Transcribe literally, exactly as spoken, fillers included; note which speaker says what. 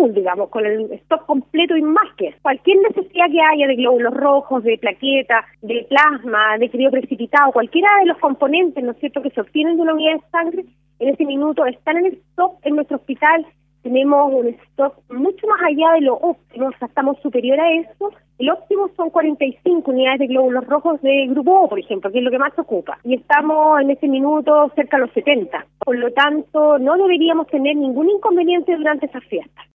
Speaker 1: full, digamos, con el stock completo y más que eso. Cualquier necesidad que haya de glóbulos rojos, de plaquetas, de plasma, de frío precipitado, cualquiera de los componentes, ¿no es cierto?, que se obtienen de una unidad de sangre, en ese minuto están en el stock en nuestro hospital. Tenemos un stock mucho más allá de lo óptimo, o sea, estamos superior a eso. El óptimo son cuarenta y cinco unidades de glóbulos rojos de grupo O, por ejemplo, que es lo que más se ocupa. Y estamos en ese minuto cerca de los setenta. Por lo tanto, no deberíamos tener ningún inconveniente durante esas fiestas.